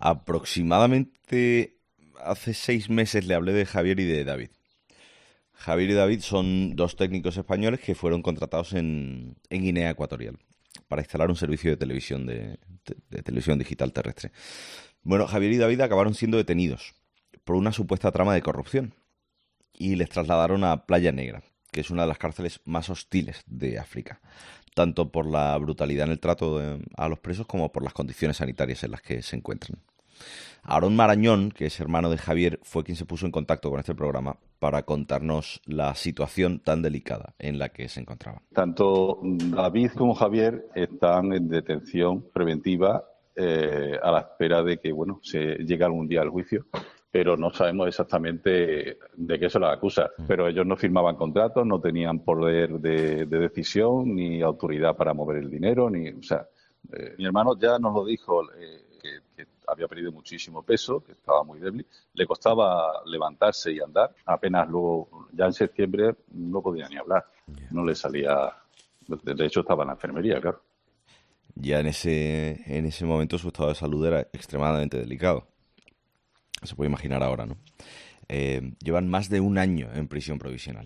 Aproximadamente hace 6 meses le hablé de Javier y de David. Javier y David son 2 técnicos españoles que fueron contratados en Guinea Ecuatorial para instalar un servicio de televisión de televisión digital terrestre. Bueno, Javier y David acabaron siendo detenidos por una supuesta trama de corrupción y les trasladaron a Playa Negra, que es una de las cárceles más hostiles de África, tanto por la brutalidad en el trato a los presos como por las condiciones sanitarias en las que se encuentran. Aarón Marañón, que es hermano de Javier, fue quien se puso en contacto con este programa para contarnos la situación tan delicada en la que se encontraban. Tanto David como Javier están en detención preventiva a la espera de que se llegue algún día al juicio, pero no sabemos exactamente de qué se los acusa. Pero ellos no firmaban contratos, no tenían poder de decisión ni autoridad para mover el dinero. Mi hermano ya nos lo dijo, que había perdido muchísimo peso, que estaba muy débil, le costaba levantarse y andar. Apenas luego, ya en septiembre, no podía ni hablar, no le salía. De hecho, estaba en la enfermería, claro. Ya en ese momento su estado de salud era extremadamente delicado. Se puede imaginar ahora, ¿no? Llevan más de 1 año en prisión provisional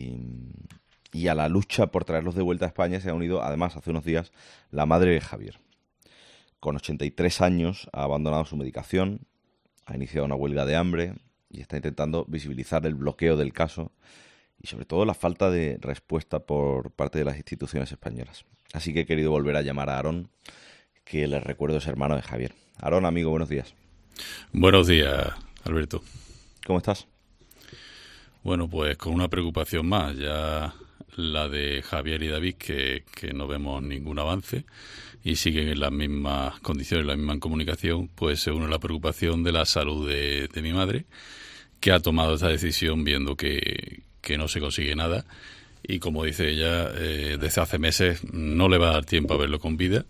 y a la lucha por traerlos de vuelta a España se ha unido, además, hace unos días, la madre de Javier. Con 83 años ha abandonado su medicación, ha iniciado una huelga de hambre y está intentando visibilizar el bloqueo del caso y sobre todo la falta de respuesta por parte de las instituciones españolas. Así que he querido volver a llamar a Aarón, que les recuerdo es hermano de Javier. Aarón, amigo, buenos días. Buenos días, Alberto. ¿Cómo estás? Bueno, pues con una preocupación más, ya la de Javier y David, que no vemos ningún avance y siguen en las mismas condiciones, la misma comunicación, pues se une la preocupación de la salud de mi madre, que ha tomado esta decisión viendo que no se consigue nada y, como dice ella, desde hace meses no le va a dar tiempo a verlo con vida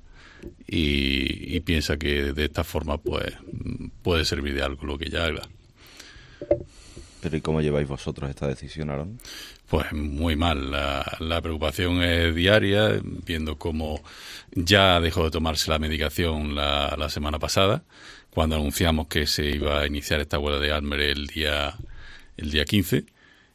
y piensa que de esta forma pues puede servir de algo lo que ella haga. ¿Pero y cómo lleváis vosotros esta decisión, Aarón? Pues muy mal. La preocupación es diaria, viendo cómo ya dejó de tomarse la medicación la semana pasada, cuando anunciamos que se iba a iniciar esta huelga de hambre el día 15,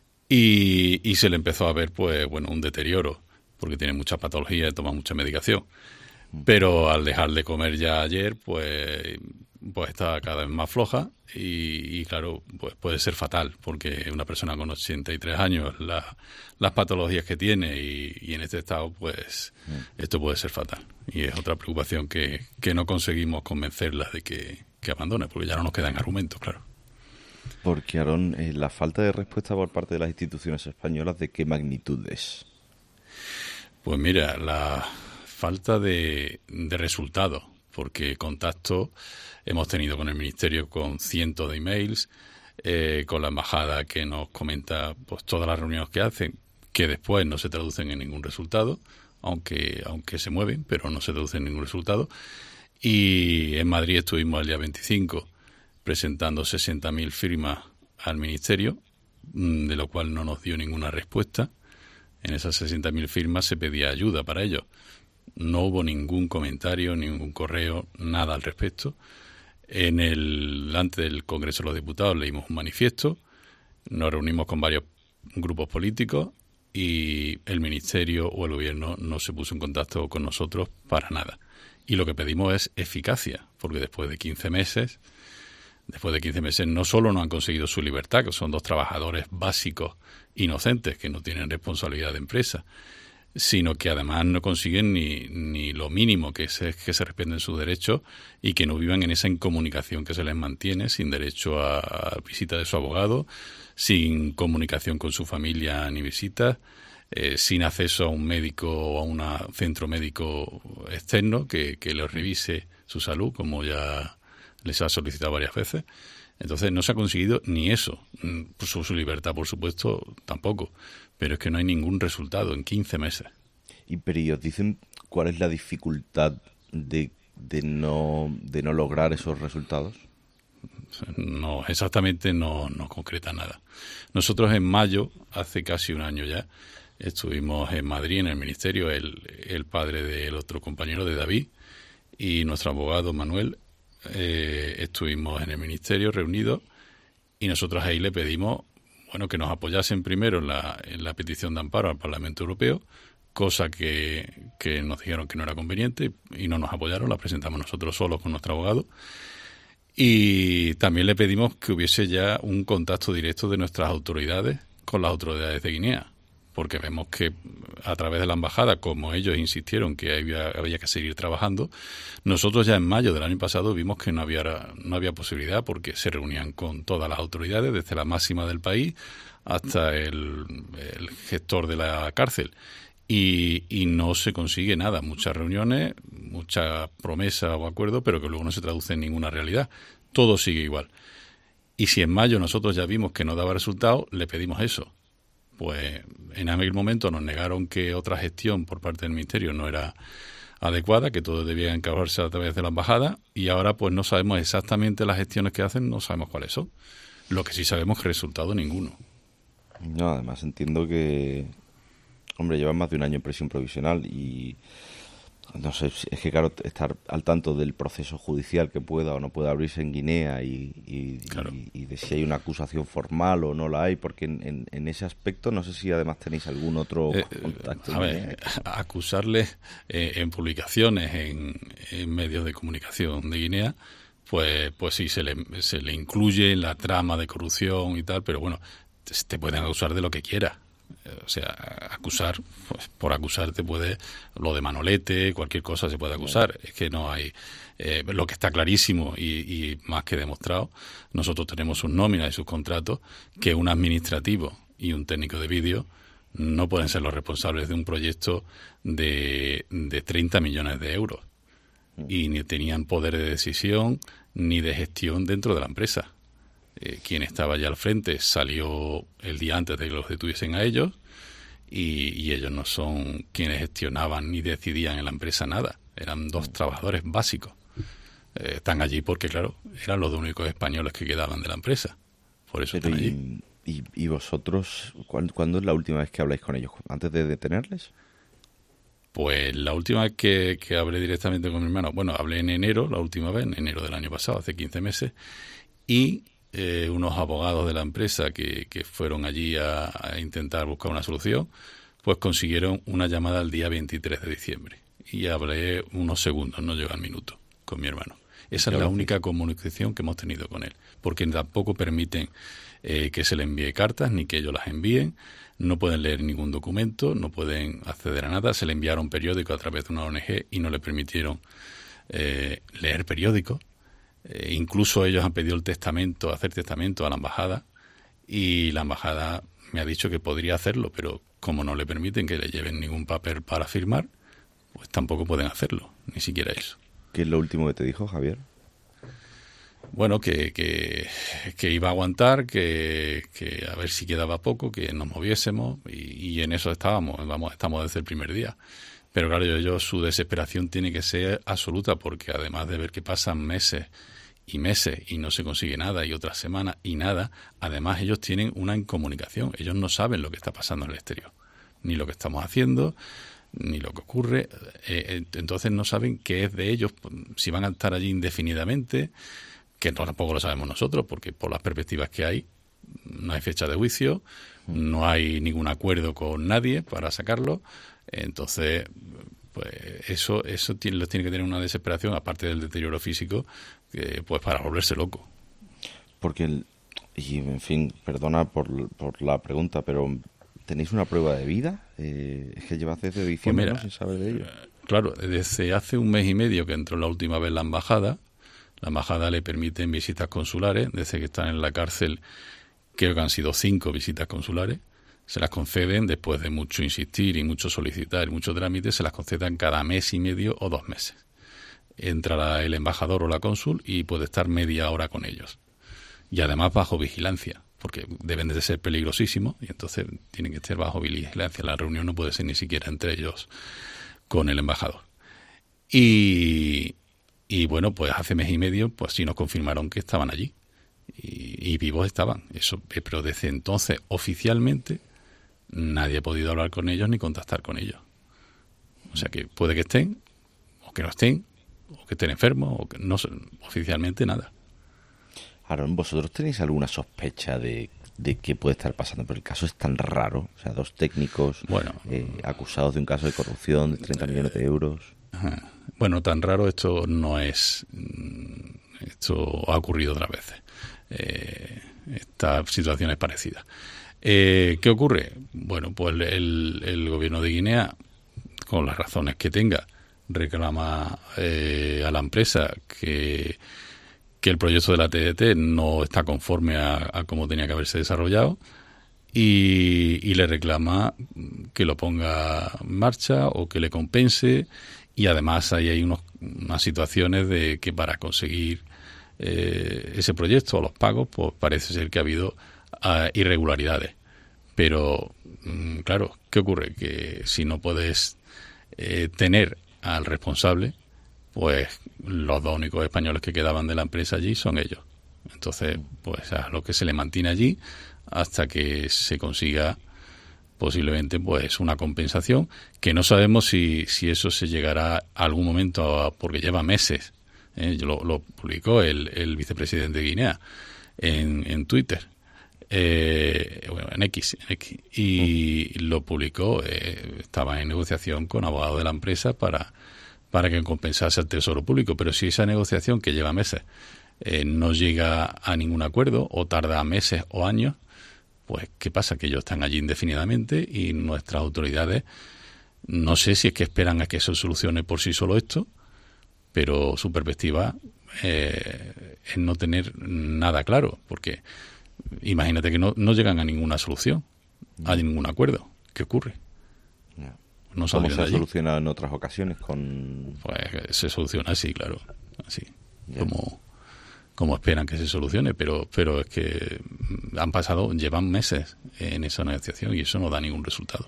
y se le empezó a ver un deterioro, porque tiene muchas patologías y toma mucha medicación. Pero al dejar de comer ya ayer, pues está cada vez más floja y claro, pues puede ser fatal, porque una persona con 83 años, las patologías que tiene y en este estado, pues esto puede ser fatal. Y es otra preocupación que no conseguimos convencerla de que abandone, porque ya no nos quedan argumentos, claro. Porque, Aarón, la falta de respuesta por parte de las instituciones españolas, ¿de qué magnitud es? Pues mira, la falta de resultados, porque contacto hemos tenido con el Ministerio con cientos de emails, con la embajada que nos comenta pues todas las reuniones que hacen, que después no se traducen en ningún resultado, aunque se mueven, pero no se traducen en ningún resultado. Y en Madrid estuvimos el día 25 presentando 60.000 firmas al Ministerio, de lo cual no nos dio ninguna respuesta. En esas 60.000 firmas se pedía ayuda para ello. No hubo ningún comentario, ningún correo, nada al respecto. Delante del Congreso de los Diputados leímos un manifiesto, nos reunimos con varios grupos políticos y el Ministerio o el Gobierno no se puso en contacto con nosotros para nada. Y lo que pedimos es eficacia, porque después de 15 meses no solo no han conseguido su libertad, que son 2 trabajadores básicos inocentes que no tienen responsabilidad de empresa, sino que además no consiguen ni lo mínimo, que se respeten sus derechos y que no vivan en esa incomunicación que se les mantiene, sin derecho a visita de su abogado, sin comunicación con su familia ni visitas, sin acceso a un médico o a un centro médico externo que les revise su salud, como ya les ha solicitado varias veces. Entonces no se ha conseguido ni eso. Su libertad, por supuesto, tampoco. Pero es que no hay ningún resultado en 15 meses. Pero ¿y os dicen cuál es la dificultad de no lograr esos resultados? No, exactamente no concreta nada. Nosotros en mayo, hace casi 1 año ya, estuvimos en Madrid, en el Ministerio, el padre del otro compañero de David y nuestro abogado Manuel, estuvimos en el Ministerio reunidos y nosotros ahí le pedimos, bueno, que nos apoyasen primero en la petición de amparo al Parlamento Europeo, cosa que nos dijeron que no era conveniente y no nos apoyaron, la presentamos nosotros solos con nuestro abogado. Y también le pedimos que hubiese ya un contacto directo de nuestras autoridades con las autoridades de Guinea, porque vemos que a través de la embajada, como ellos insistieron que había que seguir trabajando, nosotros ya en mayo del año pasado vimos que no había posibilidad, porque se reunían con todas las autoridades, desde la máxima del país hasta el gestor de la cárcel, y no se consigue nada. Muchas reuniones, muchas promesas o acuerdos, pero que luego no se traduce en ninguna realidad. Todo sigue igual. Y si en mayo nosotros ya vimos que no daba resultado, le pedimos eso. Pues en aquel momento nos negaron que otra gestión por parte del Ministerio no era adecuada, que todo debía encargarse a través de la embajada, y ahora pues no sabemos exactamente las gestiones que hacen, no sabemos cuáles son. Lo que sí sabemos es que resultado ninguno. No, además entiendo que, hombre, llevan más de un año en prisión provisional y no sé, es que claro, estar al tanto del proceso judicial que pueda o no pueda abrirse en Guinea Claro. y de si hay una acusación formal o no la hay, porque en ese aspecto no sé si además tenéis algún otro contacto. A ver, acusarles en publicaciones, en medios de comunicación de Guinea, pues sí se le incluye en la trama de corrupción y tal, pero bueno, te pueden acusar de lo que quieras. O sea, acusar, pues por acusar te puede, lo de Manolete, cualquier cosa se puede acusar. Es que no hay, lo que está clarísimo y más que demostrado, nosotros tenemos sus nóminas y sus contratos, que un administrativo y un técnico de vídeo no pueden ser los responsables de un proyecto de 30 millones de euros. Y ni tenían poder de decisión ni de gestión dentro de la empresa. Quien estaba allá al frente salió el día antes de que los detuviesen a ellos y ellos no son quienes gestionaban ni decidían en la empresa nada. Eran dos trabajadores básicos. Están allí porque, claro, eran los únicos españoles que quedaban de la empresa. Por eso Pero están allí. ¿Y vosotros, cuándo es la última vez que habláis con ellos? ¿Antes de detenerles? Pues la última vez que hablé directamente con mi hermano, bueno, hablé en enero, la última vez, en enero del año pasado, hace 15 meses, y unos abogados de la empresa que fueron allí a intentar buscar una solución, pues consiguieron una llamada el día 23 de diciembre. Y hablé unos segundos, no llegó al minuto, con mi hermano. Esa es la única comunicación que hemos tenido con él, porque tampoco permiten que se le envíe cartas ni que ellos las envíen, no pueden leer ningún documento, no pueden acceder a nada. Se le enviaron periódicos a través de una ONG y no le permitieron leer periódicos. Incluso ellos han pedido hacer testamento a la embajada, y la embajada me ha dicho que podría hacerlo, pero como no le permiten que le lleven ningún papel para firmar, pues tampoco pueden hacerlo, ni siquiera eso. ¿Qué es lo último que te dijo, Javier? Bueno, que iba a aguantar, que a ver si quedaba poco, que nos moviésemos, y en eso estamos desde el primer día. Pero claro, ellos, su desesperación tiene que ser absoluta, porque además de ver que pasan meses y no se consigue nada, y otras semanas y nada, además ellos tienen una incomunicación. Ellos no saben lo que está pasando en el exterior, ni lo que estamos haciendo, ni lo que ocurre. Entonces no saben qué es de ellos, si van a estar allí indefinidamente, que tampoco lo sabemos nosotros, porque por las perspectivas que hay, no hay fecha de juicio, no hay ningún acuerdo con nadie para sacarlo. Entonces, pues eso los tiene que tener una desesperación, aparte del deterioro físico, pues para volverse loco. Porque, y en fin, perdona por la pregunta, pero ¿tenéis una prueba de vida? Es que llevas desde diciembre, pues mira, ¿no?, sin saber de ello. Claro, desde hace un mes y medio que entró la última vez la embajada le permiten visitas consulares. Desde que están en la cárcel, creo que han sido 5 visitas consulares. Se las conceden después de mucho insistir y mucho solicitar y mucho trámite, se las conceden cada mes y medio o 2 meses. Entra el embajador o la cónsul y puede estar media hora con ellos. Y además bajo vigilancia, porque deben de ser peligrosísimos y entonces tienen que estar bajo vigilancia. La reunión no puede ser ni siquiera entre ellos con el embajador. Y bueno, pues hace mes y medio, pues sí nos confirmaron que estaban allí. Y vivos estaban. Eso, pero desde entonces, oficialmente, nadie ha podido hablar con ellos ni contactar con ellos. O sea que puede que estén o que no estén, o que estén enfermos, o que no sé, oficialmente nada. Aaron, ¿vosotros tenéis alguna sospecha de qué puede estar pasando? Pero el caso es tan raro. O sea, 2 técnicos acusados de un caso de corrupción de 30 millones de euros. Ajá. Bueno, tan raro esto no es. Esto ha ocurrido otras veces. Esta situación es parecida. ¿Qué ocurre? Bueno, pues el gobierno de Guinea, con las razones que tenga, reclama a la empresa que el proyecto de la TDT no está conforme a cómo tenía que haberse desarrollado y le reclama que lo ponga en marcha o que le compense, y además hay unas situaciones de que para conseguir ese proyecto o los pagos, pues parece ser que ha habido irregularidades. Pero, claro, ¿qué ocurre? Que si no puedes tener al responsable, pues los 2 únicos españoles que quedaban de la empresa allí son ellos. Entonces, pues a lo que se le mantiene allí hasta que se consiga posiblemente pues una compensación, que no sabemos si eso se llegará a algún momento, porque lleva meses. Lo publicó el vicepresidente de Guinea en Twitter, en X, y lo publicó. Estaba en negociación con abogados de la empresa para que compensase al Tesoro Público, pero si esa negociación, que lleva meses, no llega a ningún acuerdo o tarda meses o años, pues ¿qué pasa? Que ellos están allí indefinidamente y nuestras autoridades, no sé si es que esperan a que se solucione por sí solo esto, pero su perspectiva es no tener nada claro, porque imagínate que no llegan a ninguna solución, a ningún acuerdo. ¿Qué ocurre? No. ¿Cómo se ha solucionado en otras ocasiones? Pues se soluciona así, claro, así, como esperan que se solucione, pero es que llevan meses en esa negociación y eso no da ningún resultado.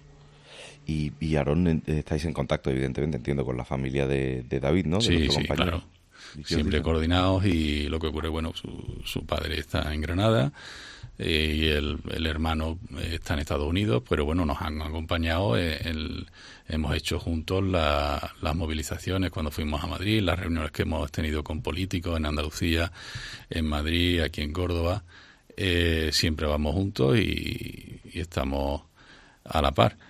Y Aarón, estáis en contacto, evidentemente, entiendo, con la familia de David, ¿no? Sí, claro. Siempre coordinados, y lo que ocurre, bueno, su padre está en Granada y el hermano está en Estados Unidos, pero bueno, nos han acompañado. Hemos hecho juntos las movilizaciones cuando fuimos a Madrid, las reuniones que hemos tenido con políticos en Andalucía, en Madrid, aquí en Córdoba. Siempre vamos juntos y estamos a la par.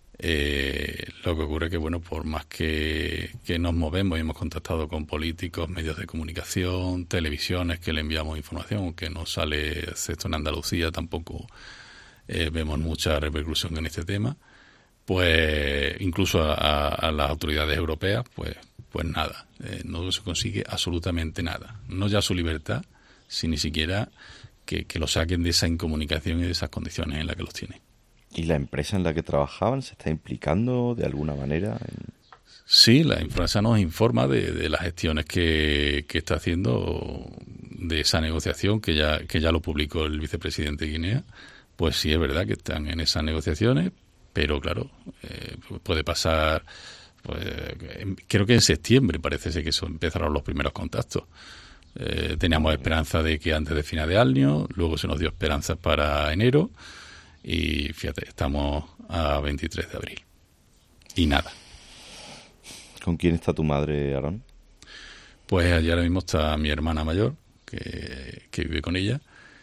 Lo que ocurre que, bueno, por más que nos movemos y hemos contactado con políticos, medios de comunicación, televisiones que le enviamos información, aunque no sale, excepto en Andalucía, tampoco vemos mucha repercusión en este tema, pues incluso a las autoridades europeas, pues nada, no se consigue absolutamente nada. No ya su libertad, sino ni siquiera que lo saquen de esa incomunicación y de esas condiciones en las que los tienen. ¿Y la empresa en la que trabajaban se está implicando de alguna manera? Sí, la empresa nos informa de las gestiones que está haciendo, de esa negociación que ya lo publicó el vicepresidente de Guinea. Pues sí, es verdad que están en esas negociaciones, pero claro, puede pasar, pues, creo que en septiembre parece ser que empezaron los primeros contactos. Teníamos esperanza de que antes de final de año, luego se nos dio esperanza para enero. Y fíjate, estamos a 23 de abril. Y nada. ¿Con quién está tu madre, Aarón? Pues allí ahora mismo está mi hermana mayor, que vive con ella.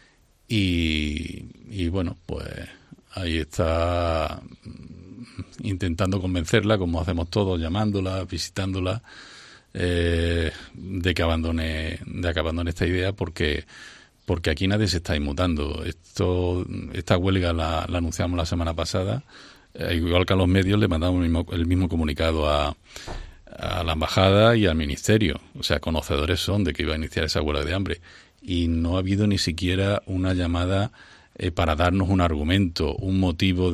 Y bueno, pues ahí está intentando convencerla, como hacemos todos, llamándola, visitándola, de que abandone esta idea, porque aquí nadie se está inmutando. Esta huelga la anunciamos la semana pasada. Igual que a los medios, le mandamos el mismo comunicado a la embajada y al ministerio. O sea, conocedores son de que iba a iniciar esa huelga de hambre. Y no ha habido ni siquiera una llamada para darnos un argumento, un motivo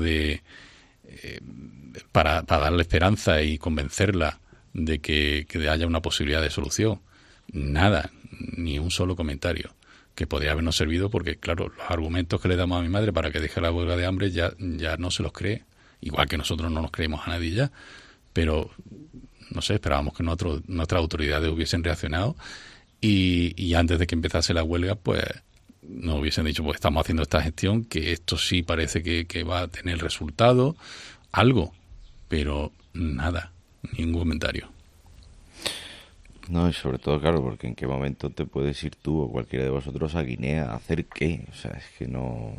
para darle esperanza y convencerla de que haya una posibilidad de solución. Nada, ni un solo comentario. Que podría habernos servido, porque claro, los argumentos que le damos a mi madre para que deje la huelga de hambre ya no se los cree, igual que nosotros no nos creemos a nadie ya, pero no sé, esperábamos que nuestras autoridades hubiesen reaccionado y antes de que empezase la huelga, pues nos hubiesen dicho, pues estamos haciendo esta gestión, que esto sí parece que va a tener resultado, algo, pero nada, ningún comentario. No, y sobre todo, claro, porque en qué momento te puedes ir tú o cualquiera de vosotros a Guinea a hacer qué. O sea, es que no...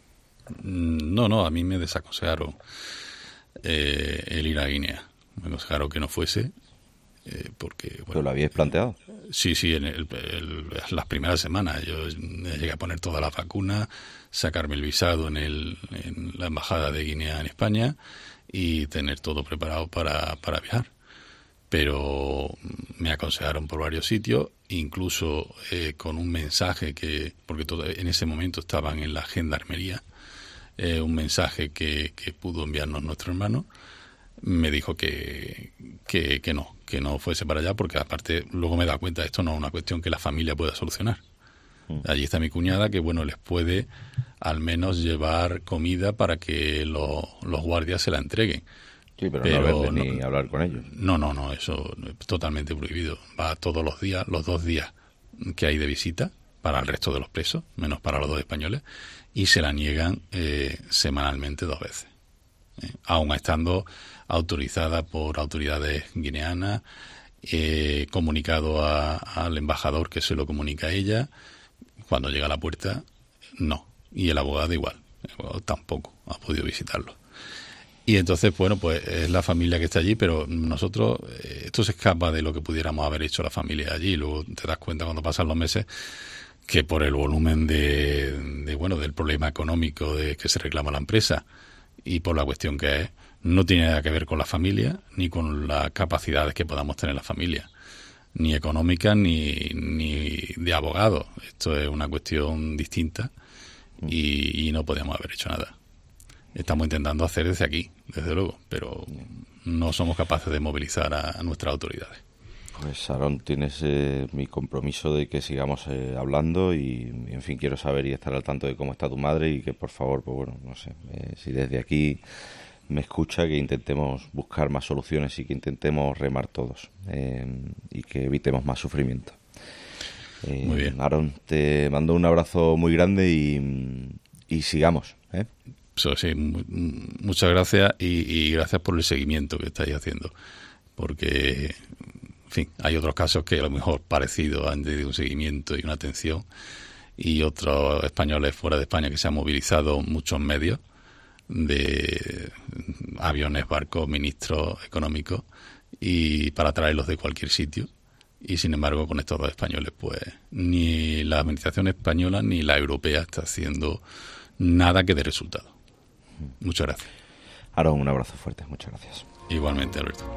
No, a mí me desaconsejaron el ir a Guinea. Me aconsejaron que no fuese, porque, ¿Pero bueno, lo habíais planteado? sí, en las primeras semanas yo llegué a poner todas las vacunas, sacarme el visado en la embajada de Guinea en España y tener todo preparado para viajar. Pero me aconsejaron por varios sitios, incluso con un mensaje porque en ese momento estaban en la gendarmería, un mensaje que pudo enviarnos nuestro hermano, me dijo que no fuese para allá, porque aparte luego me da cuenta, esto no es una cuestión que la familia pueda solucionar. Allí está mi cuñada, que bueno, les puede al menos llevar comida para que los guardias se la entreguen. Sí, pero no verles ni hablar con ellos. No, eso es totalmente prohibido. Va todos los días, los 2 días que hay de visita, para el resto de los presos, menos para los 2 españoles, y se la niegan semanalmente 2 veces. Aún estando autorizada por autoridades guineanas, comunicado al embajador, que se lo comunica a ella. Cuando llega a la puerta, no. Y el abogado igual. El abogado tampoco ha podido visitarlo. Y entonces, bueno, pues es la familia que está allí, pero nosotros, esto se escapa de lo que pudiéramos haber hecho la familia allí. Luego te das cuenta cuando pasan los meses que por el volumen del problema económico de que se reclama la empresa y por la cuestión que es, no tiene nada que ver con la familia ni con las capacidades que podamos tener la familia, ni económicas ni de abogados. Esto es una cuestión distinta y no podíamos haber hecho nada. Estamos intentando hacer desde aquí, desde luego, pero no somos capaces de movilizar a nuestras autoridades. Pues, Aarón, tienes mi compromiso de que sigamos hablando y, en fin, quiero saber y estar al tanto de cómo está tu madre y que, por favor, pues bueno, no sé, si desde aquí me escucha, que intentemos buscar más soluciones y que intentemos remar todos y que evitemos más sufrimiento. Muy bien. Aarón, te mando un abrazo muy grande y sigamos, ¿eh? Eso sí, muchas gracias y gracias por el seguimiento que estáis haciendo, porque, en fin, hay otros casos que a lo mejor parecidos han tenido un seguimiento y una atención, y otros españoles fuera de España que se han movilizado muchos medios de aviones, barcos, ministros económicos, y para traerlos de cualquier sitio. Y sin embargo, con estos 2 españoles, pues ni la administración española ni la europea está haciendo nada que dé resultado. Muchas gracias. Aarón, un abrazo fuerte. Muchas gracias. Igualmente, Alberto.